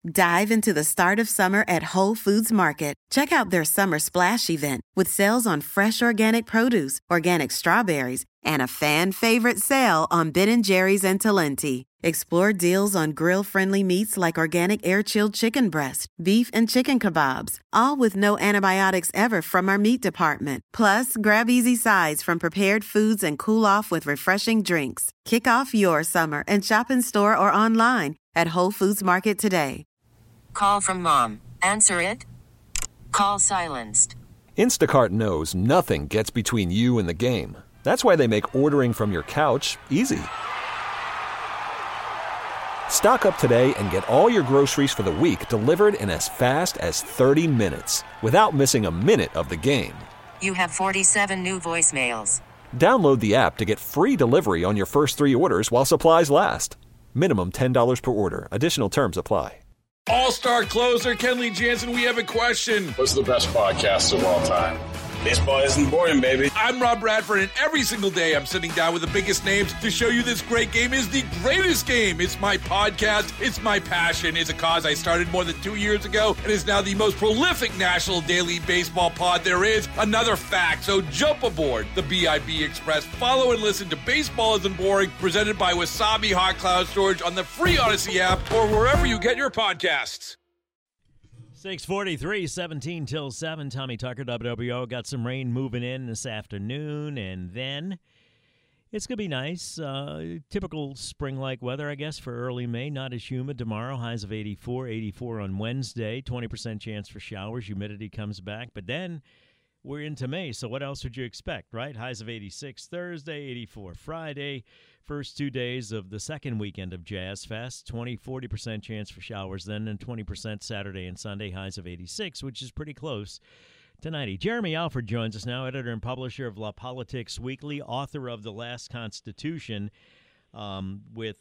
Dive into the start of summer at Whole Foods Market. Check out their Summer Splash event with sales on fresh organic produce, organic strawberries, and a fan-favorite sale on Ben & Jerry's and Talenti. Explore deals on grill-friendly meats like organic air-chilled chicken breast, beef and chicken kebabs, all with no antibiotics ever from our meat department. Plus, grab easy sides from prepared foods and cool off with refreshing drinks. Kick off your summer and shop in store or online at Whole Foods Market today. Call from mom. Answer it. Call silenced. Instacart knows nothing gets between you and the game. That's why they make ordering from your couch easy. Stock up today and get all your groceries for the week delivered in as fast as 30 minutes without missing a minute of the game. You have 47 new voicemails. Download the app to get free delivery on your first 3 orders while supplies last. Minimum $10 per order. Additional terms apply. All-star closer Kenley Jansen, we have a question. What's the best podcast of all time? Baseball isn't boring, baby. I'm Rob Bradford, and every single day I'm sitting down with the biggest names to show you this great game is the greatest game. It's my podcast. It's my passion. It's a cause I started more than 2 years ago and is now the most prolific national daily baseball pod there is. Another fact. So jump aboard the BIB Express. Follow and listen to Baseball Isn't Boring, presented by Wasabi Hot Cloud Storage on the free Odyssey app or wherever you get your podcasts. 6:43, 17 till 7. Tommy Tucker, WWO. Got some rain moving in this afternoon, and then it's going to be nice. Typical spring-like weather, I guess, for early May. Not as humid tomorrow. Highs of 84 on Wednesday. 20% chance for showers. Humidity comes back. But then we're into May, so what else would you expect, right? Highs of 86 Thursday, 84 Friday. First 2 days of the second weekend of Jazz Fest, 40% chance for showers then, and 20% Saturday and Sunday, highs of 86, which is pretty close to 90. Jeremy Alford joins us now, editor and publisher of La Politics Weekly, author of The Last Constitution, with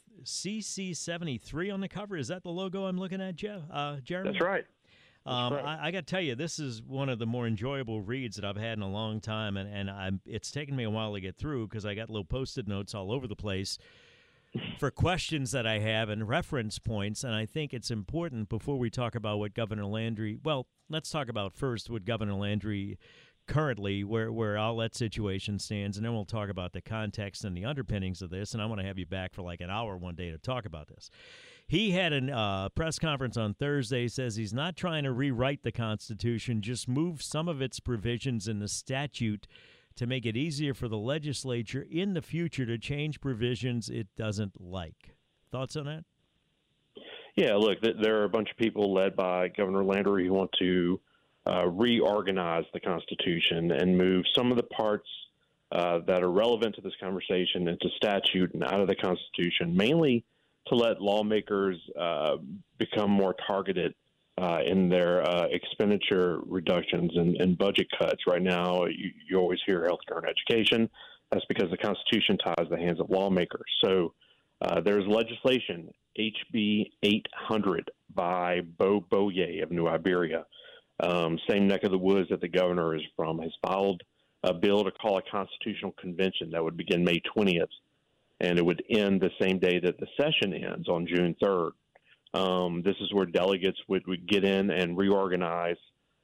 CC73 on the cover. Is that the logo I'm looking at, Jeremy? That's right. I got to tell you, this is one of the more enjoyable reads that I've had in a long time, and it's taken me a while to get through because I got little Post-it notes all over the place for questions that I have and reference points, and I think it's important before we talk about what Governor Landry – well, let's talk about first what Governor Landry currently, where all that situation stands, and then we'll talk about the context and the underpinnings of this, and I want to have you back for like an hour one day to talk about this. He had a press conference on Thursday, says he's not trying to rewrite the Constitution, just move some of its provisions in the statute to make it easier for the legislature in the future to change provisions it doesn't like. Thoughts on that? Yeah, look, there are a bunch of people led by Governor Landry who want to reorganize the Constitution and move some of the parts that are relevant to this conversation into statute and out of the Constitution, mainly to let lawmakers become more targeted in their expenditure reductions and budget cuts. Right now, you always hear healthcare and education. That's because the Constitution ties the hands of lawmakers. So there's legislation, HB 800 by Bo Boye of New Iberia, same neck of the woods that the governor is from, has filed a bill to call a constitutional convention that would begin May 20th. And it would end the same day that the session ends on June 3rd. This is where delegates would get in and reorganize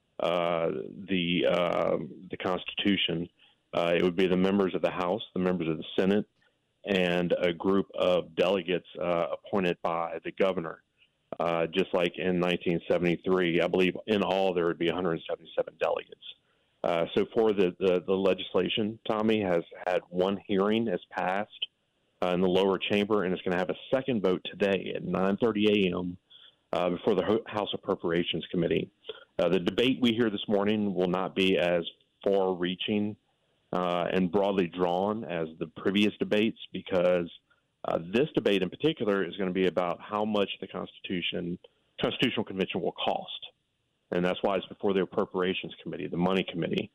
the Constitution. It would be the members of the House, the members of the Senate, and a group of delegates appointed by the governor. Just like in 1973, I believe in all there would be 177 delegates. So for the legislation, Tommy has had one hearing, has passed in the lower chamber, and it's going to have a second vote today at 9:30 a.m. Before the House Appropriations Committee. The debate we hear this morning will not be as far-reaching and broadly drawn as the previous debates, because this debate in particular is going to be about how much the Constitutional Convention will cost. And that's why it's before the Appropriations Committee, the Money Committee.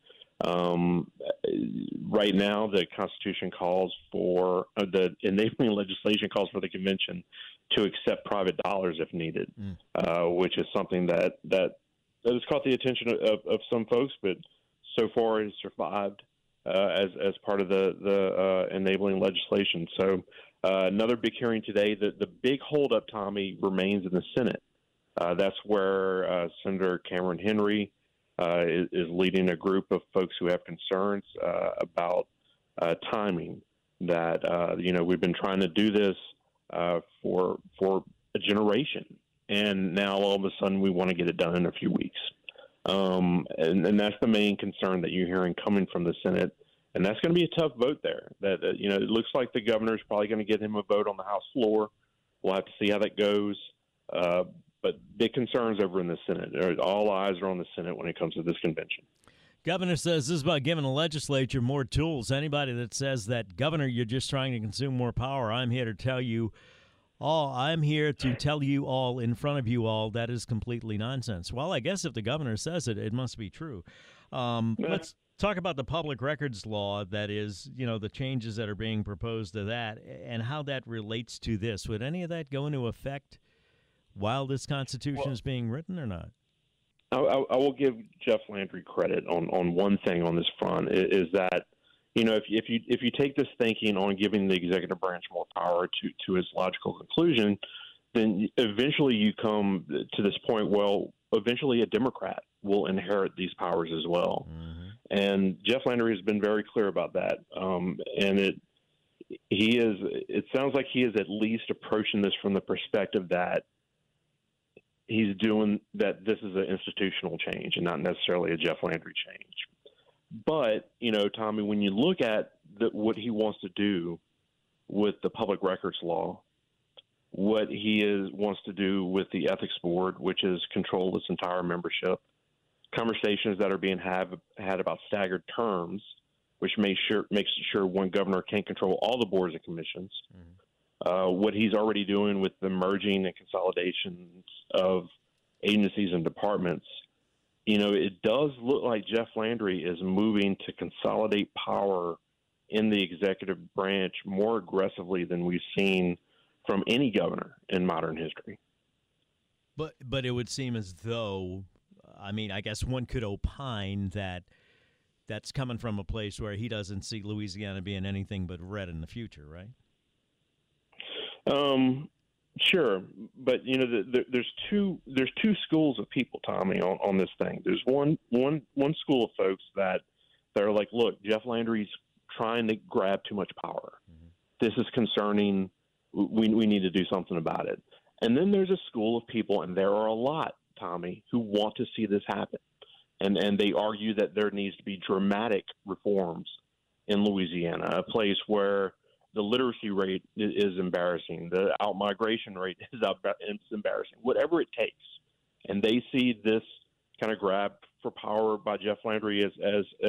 Right now, the Constitution calls for the enabling legislation calls for the convention to accept private dollars if needed, which is something that has caught the attention of some folks, but so far has survived as part of the enabling legislation. So another big hearing today. The big holdup, Tommy, remains in the Senate. That's where Senator Cameron Henry is leading a group of folks who have concerns about timing. That we've been trying to do this for a generation, and now all of a sudden we want to get it done in a few weeks. And that's the main concern that you're hearing coming from the Senate, and that's going to be a tough vote there. That it looks like the governor's probably going to get him a vote on the House floor. We'll have to see how that goes. But big concerns over in the Senate. All eyes are on the Senate when it comes to this convention. Governor says this is about giving the legislature more tools. Anybody that says that, Governor, you're just trying to consume more power, I'm here to tell you all in front of you all that is completely nonsense. Well, I guess if the governor says it, it must be true. Let's talk about the public records law, that is, the changes that are being proposed to that and how that relates to this. Would any of that go into effect while this Constitution is being written or not? I will give Jeff Landry credit on one thing on this front, is that, if you take this thinking on giving the executive branch more power to its logical conclusion, then eventually you come to this point, well, eventually a Democrat will inherit these powers as well. Mm-hmm. And Jeff Landry has been very clear about that. And it sounds like he is at least approaching this from the perspective that he's doing that this is an institutional change and not necessarily a Jeff Landry change. But, Tommy, when you look at what he wants to do with the public records law, what he wants to do with the ethics board, which is control its entire membership, conversations that are being had about staggered terms, which makes sure one governor can't control all the boards and commissions, what he's already doing with the merging and consolidations of agencies and departments, it does look like Jeff Landry is moving to consolidate power in the executive branch more aggressively than we've seen from any governor in modern history. But it would seem as though, I guess one could opine that that's coming from a place where he doesn't see Louisiana being anything but red in the future, right? Sure, but there's two schools of people, Tommy, on this thing. There's one school of folks that are like, look, Jeff Landry's trying to grab too much power. Mm-hmm. This is concerning. We need to do something about it. And then there's a school of people, and there are a lot, Tommy, who want to see this happen, and they argue that there needs to be dramatic reforms in Louisiana, a place where the literacy rate is embarrassing. The out-migration rate is embarrassing. Whatever it takes, and they see this kind of grab for power by Jeff Landry as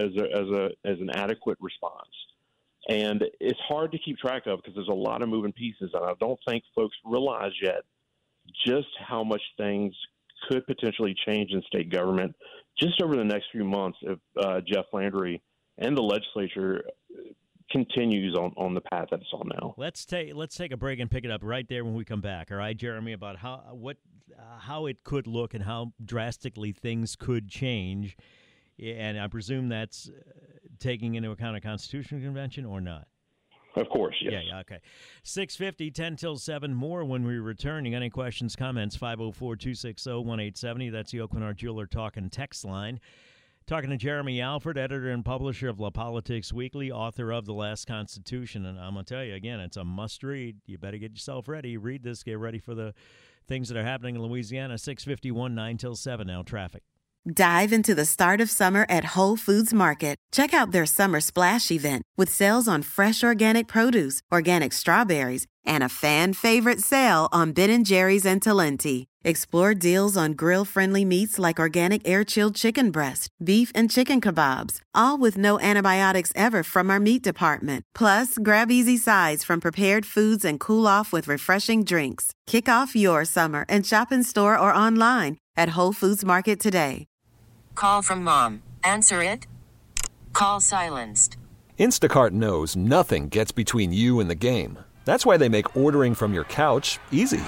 an adequate response. And it's hard to keep track of because there's a lot of moving pieces, and I don't think folks realize yet just how much things could potentially change in state government just over the next few months if Jeff Landry and the legislature continues on the path that it's on now. Let's take a break and pick it up right there when we come back. All right, Jeremy, about how it could look and how drastically things could change, and I presume that's taking into account a Constitutional Convention or not. Of course, yes. Yeah, okay. 6:50, 10 till 7. More when we return. You got any questions, comments? 504-260-1870. That's the Aucoin Jeweler Talking text line. Talking to Jeremy Alford, editor and publisher of La Politics Weekly, author of The Last Constitution. And I'm going to tell you, again, it's a must-read. You better get yourself ready. Read this. Get ready for the things that are happening in Louisiana. 6:51, 9 till 7 now. Traffic. Dive into the start of summer at Whole Foods Market. Check out their Summer Splash event with sales on fresh organic produce, organic strawberries, and a fan-favorite sale on Ben & Jerry's and Talenti. Explore deals on grill-friendly meats like organic air-chilled chicken breast, beef and chicken kebabs, all with no antibiotics ever from our meat department. Plus, grab easy sides from prepared foods and cool off with refreshing drinks. Kick off your summer and shop in store or online at Whole Foods Market today. Call from mom. Answer it. Call silenced. Instacart knows nothing gets between you and the game. That's why they make ordering from your couch easy.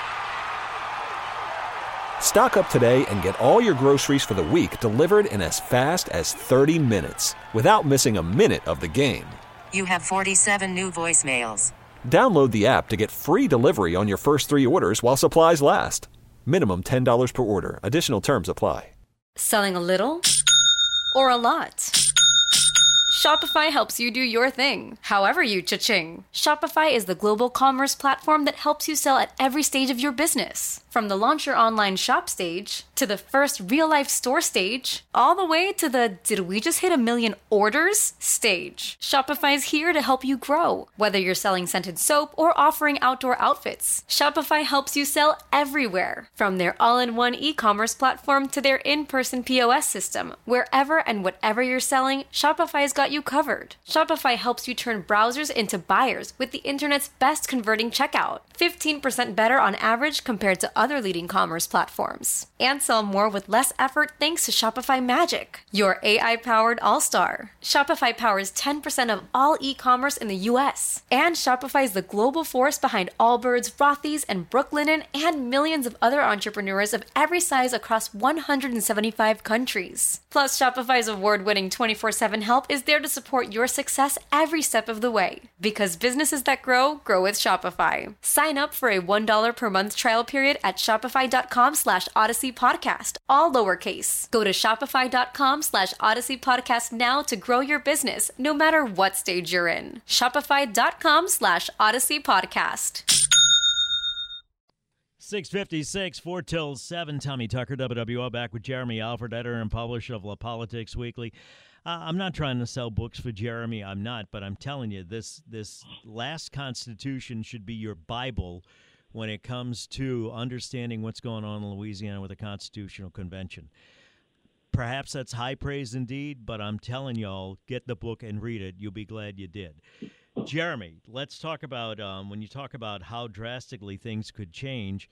Stock up today and get all your groceries for the week delivered in as fast as 30 minutes without missing a minute of the game. You have 47 new voicemails. Download the app to get free delivery on your first 3 orders while supplies last. Minimum $10 per order. Additional terms apply. Selling a little or a lot? Shopify helps you do your thing, however you cha-ching. Shopify is the global commerce platform that helps you sell at every stage of your business. From the launch your online shop stage, to the first real-life store stage, all the way to the did we just hit 1 million orders stage. Shopify's here to help you grow. Whether you're selling scented soap or offering outdoor outfits, Shopify helps you sell everywhere. From their all-in-one e-commerce platform to their in-person POS system, wherever and whatever you're selling, Shopify's got you covered. Shopify helps you turn browsers into buyers with the internet's best converting checkout. 15% better on average compared to other leading commerce platforms. And sell more with less effort thanks to Shopify Magic, your AI-powered all-star. Shopify powers 10% of all e-commerce in the U.S. And Shopify is the global force behind Allbirds, Rothy's, and Brooklinen, and millions of other entrepreneurs of every size across 175 countries. Plus, Shopify's award-winning 24/7 help is there to support your success every step of the way. Because businesses that grow, grow with Shopify. Sign up for a $1 per month trial period at shopify.com/Odyssey Podcast, all lowercase. Go to shopify.com/Odyssey Podcast now to grow your business, no matter what stage you're in. Shopify.com/Odyssey Podcast. 6:56, 4 till 7. Tommy Tucker, WWO, back with Jeremy Alford, editor and publisher of La Politics Weekly. I'm not trying to sell books for Jeremy. I'm not, but I'm telling you, this last Constitution should be your Bible when it comes to understanding what's going on in Louisiana with the Constitutional Convention. Perhaps that's high praise indeed, but I'm telling y'all, get the book and read it. You'll be glad you did. Jeremy, let's talk about when you talk about how drastically things could change.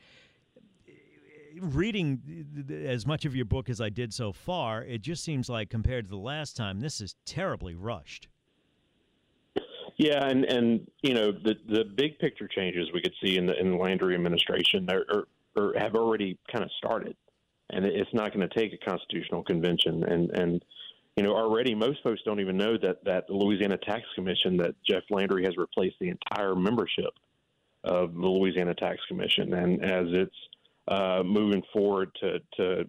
Reading as much of your book as I did so far, it just seems like compared to the last time, this is terribly rushed. Yeah, and you know the big picture changes we could see in the Landry administration or have already kind of started, and it's not going to take a constitutional convention. And you know already most folks don't even know that the Louisiana Tax Commission, that Jeff Landry has replaced the entire membership of the Louisiana Tax Commission, and as it's moving forward to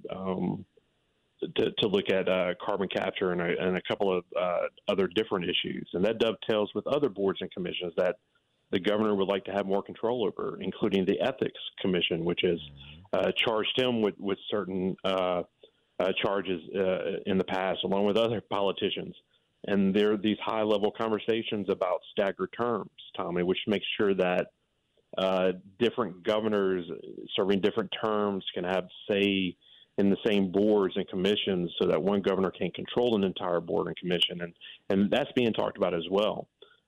look at carbon capture and a couple of other different issues. And that dovetails with other boards and commissions that the governor would like to have more control over, including the Ethics Commission, which has charged him with certain charges in the past, along with other politicians. And there are these high-level conversations about staggered terms, Tommy, which makes sure that different governors serving different terms can have say in the same boards and commissions so that one governor can't control an entire board and commission. And that's being talked about as well.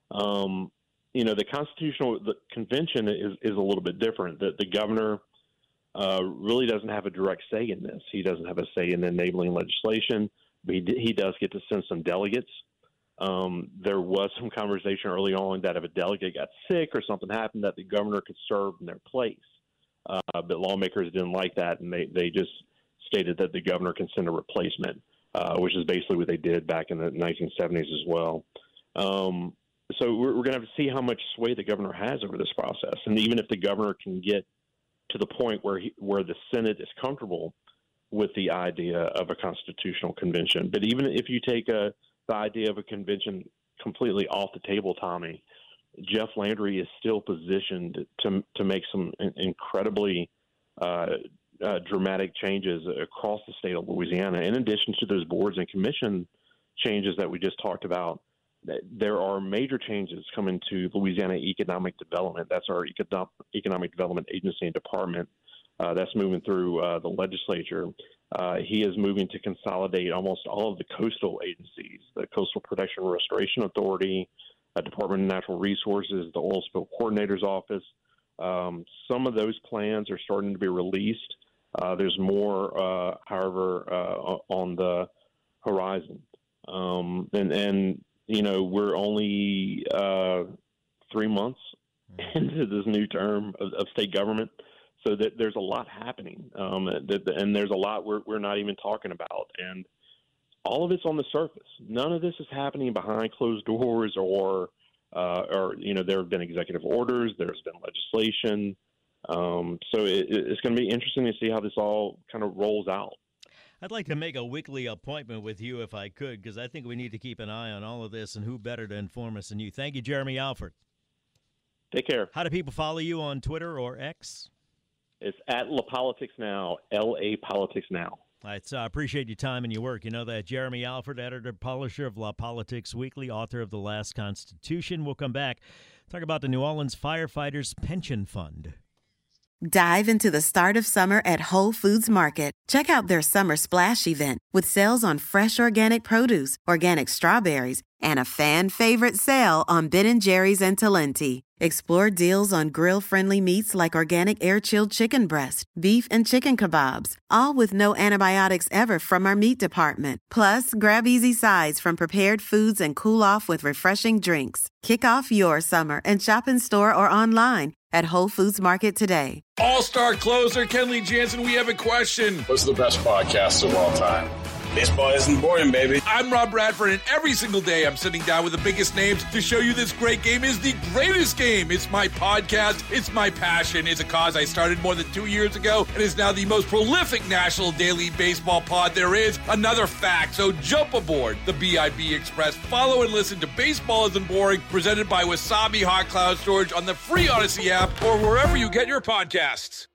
You know, the convention is a little bit different. The governor really doesn't have a direct say in this. He doesn't have a say in enabling legislation, but he does get to send some delegates. There was some conversation early on that if a delegate got sick or something happened, that the governor could serve in their place. But lawmakers didn't like that, and they just stated that the governor can send a replacement, which is basically what they did back in the 1970s as well. So we're going to have to see how much sway the governor has over this process. And even if the governor can get to the point where the Senate is comfortable with the idea of a constitutional convention. But even if you take the idea of a convention completely off the table, Tommy, Jeff Landry is still positioned to make some incredibly dramatic changes across the state of Louisiana. In addition to those boards and commission changes that we just talked about, there are major changes coming to Louisiana Economic Development. That's our Economic Development Agency and Department. That's moving through the legislature. He is moving to consolidate almost all of the coastal agencies, the Coastal Protection and Restoration Authority, Department of Natural Resources, the Oil Spill Coordinator's Office. Some of those plans are starting to be released. There's more, however, on the horizon. And you know, we're only 3 months into this new term of state government. So that there's a lot happening, and there's a lot we're not even talking about. And all of it's on the surface. None of this is happening behind closed doors or you know, there have been executive orders, there's been legislation, So it's going to be interesting to see how this all kind of rolls out. I'd like to make a weekly appointment with you if I could, because I think we need to keep an eye on all of this, and who better to inform us than you. Thank you, Jeremy Alford. Take care. How do people follow you on Twitter or X? It's at La Politics Now, LA Politics Now. I appreciate your time and your work. You know that. Jeremy Alford, editor, publisher of La Politics Weekly, author of The Last Constitution. We'll come back, talk about the New Orleans Firefighters Pension Fund. Dive into the start of summer at Whole Foods Market. Check out their Summer Splash event with sales on fresh organic produce, organic strawberries, and a fan-favorite sale on Ben & Jerry's and Talenti. Explore deals on grill-friendly meats like organic air-chilled chicken breast, beef and chicken kebabs, all with no antibiotics ever from our meat department. Plus, grab easy sides from prepared foods and cool off with refreshing drinks. Kick off your summer and shop in store or online at Whole Foods Market today. All-star closer Kenley Jansen, we have a question. What's the best podcast of all time? Baseball isn't boring, baby. I'm Rob Bradford, and every single day I'm sitting down with the biggest names to show you this great game is the greatest game. It's my podcast. It's my passion. It's a cause I started more than 2 years ago and is now the most prolific national daily baseball pod there is. Another fact, so jump aboard the BIB Express. Follow and listen to Baseball Isn't Boring, presented by Wasabi Hot Cloud Storage on the free Odyssey app or wherever you get your podcasts.